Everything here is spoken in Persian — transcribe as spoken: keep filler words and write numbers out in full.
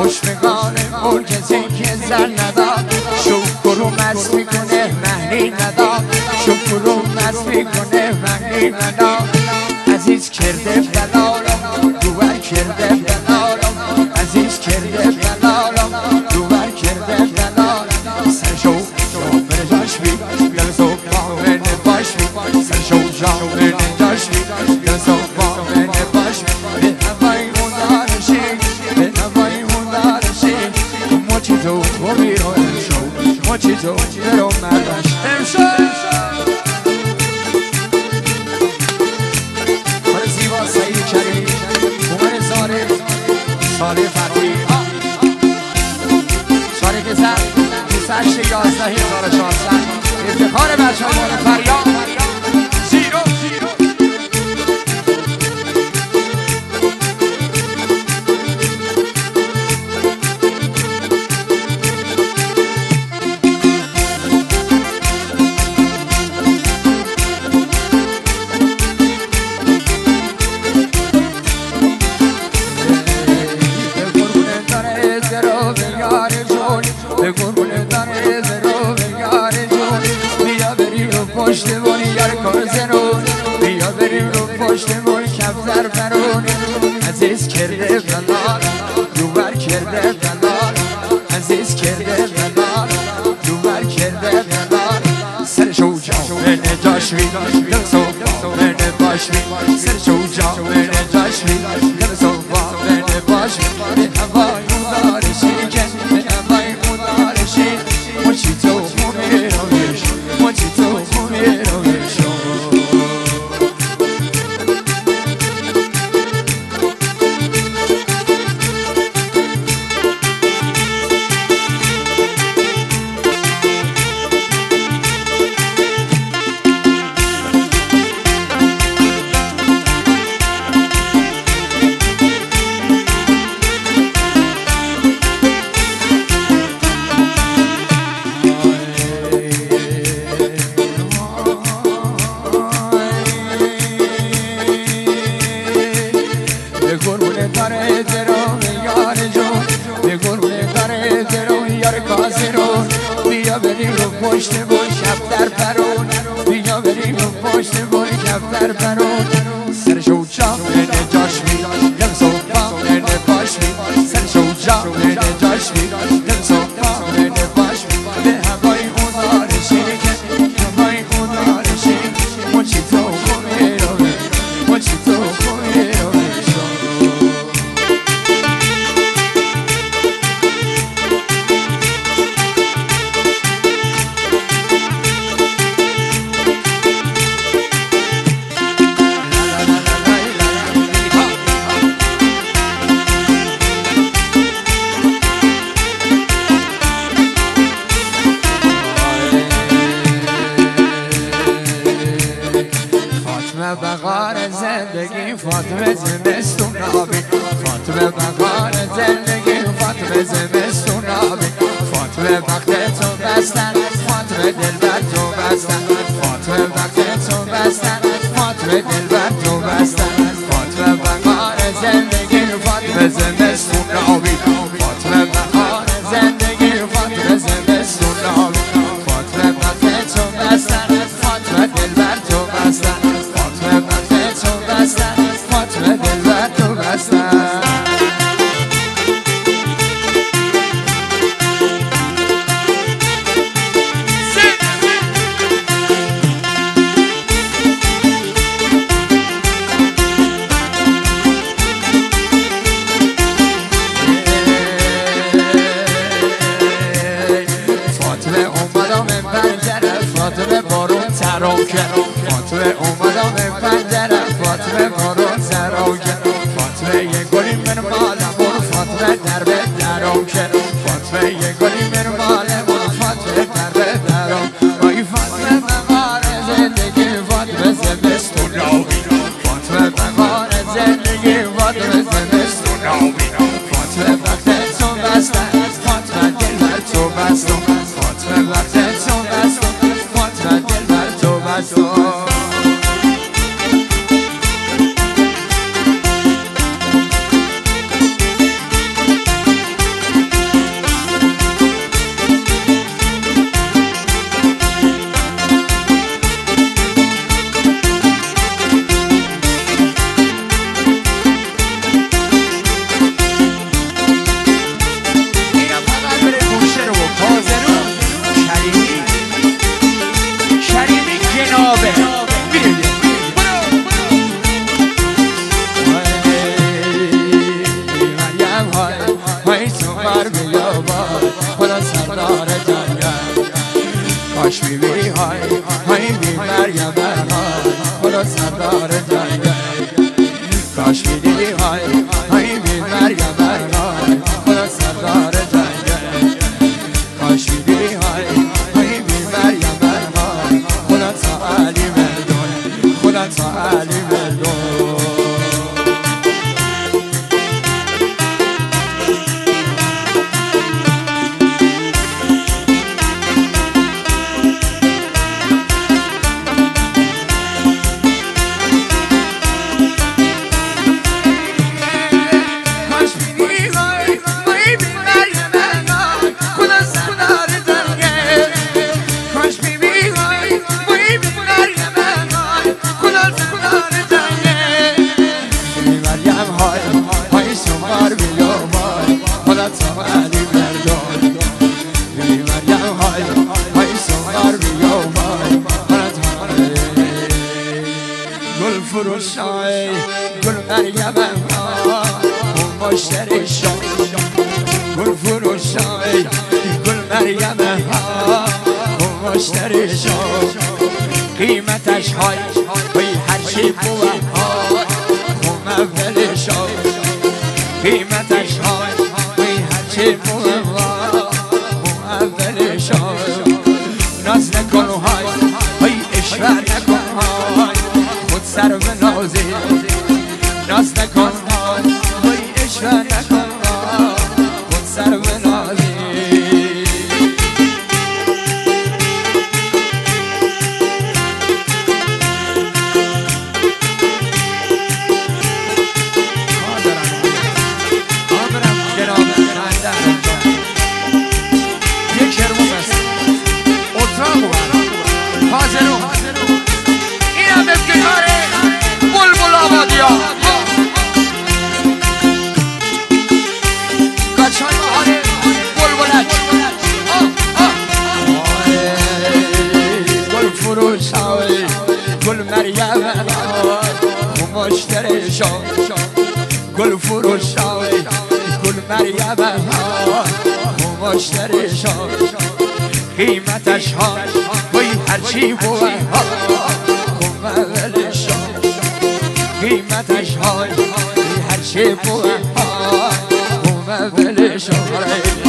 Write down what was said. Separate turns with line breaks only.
خوش میکنه اون کسی که زن نداد شکر و مست میکنه مهنی نداد شکر و مست میکنه مهنی نداد عزیز کرده بلالم دوبر کرده بلالم عزیز کرده بلالم دوبر کرده بلالم سرشو جامن جاش بی دلسو بامن باش بی سرشو جامن جاش بی دلسو بامن باش بی به هوای اون دارشی به هوای اون دارشی موچی تو خوبی رو امشو موچی تو برو مردش امشو سعید کریم عمر صالح صالح فرقی صالح که زد بیست و هشت یازده هزار و چهارصد افتخار بچه های مال فریاد زیرو پشتمونی یار کارزنون بیا بریم رو پشتمون کفتر فرون عزیز کرده بلال دوبر کرده بلال عزیز کرده بلال دوبر کرده بلال سرشو جامن جاش بی دلسو بامن باش بی سرشو جامن جاش بی دلسو بامن باش بی به هوای اون دارشی که به هوای اون دارشی موچی تو خوبی رویش موچی تو بیا بریم رو پشت بول کفتر پرون بیا بریم رو پشت بول کفتر پرون سرشو جامن جاش بی دلسو بامن باش بی سرشو جامن جاش بی دلسو بامن باش بی به هوای اون دارشی که هوای اون دارشی موچی تو خوبی رو بی موچی تو خوبی رو بی بقار زندگی فاطمه زمستون آبی فاطمه بقار زندگی فاطمه زمستون آبی فاطمه وقت تو بستن فاطمه دلبر تو بستن فاطمه وقت تو بستن فاطمه دلبر تو بستن فاطمه بقار زندگی فاطمه زمستون آبی فاطمه بقار زندگی فاطمه زمستون آبی فاطمه وقت تو بستن فاطمه دلبر تو بستن فاطمه دلبر تو بستن فاطمه اومدم پنجره فاطمه بارون ترام کرد فاطمه اومدم پنجره فاطمه بارون ترام کرد فاطمه یه گلی من مالم برو فاطمه در به درام کرد فاطمه یه گلی من مالم برو فاطمه در به درام آی فاطمه بقار زندگی فاطمه زمستون آبی فاطمه بقار زندگی فاطمه زمستون آبی فاطمه وقت تو بستن فاطمه دلبر تو بستن فاطمه وقت تو بستن فاطمه دلبر تو بستن کاش بی بی های های بی مریم های خدا سردار جنگ کاش بی بی های های بی مریم های خدا سردار جنگ کاش بی بی های های بی مریم های خدا تا علی مردون خدا تا علی مردون فروشای گل مریم ها اون مشتری شد گل فروشای گل مریم ها اون مشتری شد قیمتش های های هرچی بوه ها اون اول شد قیمتش های های هرچی بوه ها اون اول شد ناز نکن های های اشوه نکن های سر و نازی ناز نکن های اشوه نکن خود سر و نازی آمرم جناب اندر یک کرمو بست اتراق بود حاضرون اینم افتکاره بلبل آبادیا کچان آره بلبلک گل فروش های گل مریم های مشتری شد گل فروش های گل مریم های مشتری شد قیمتش ها بای هرچی بود قیمتش های هرچی بود اومد دلش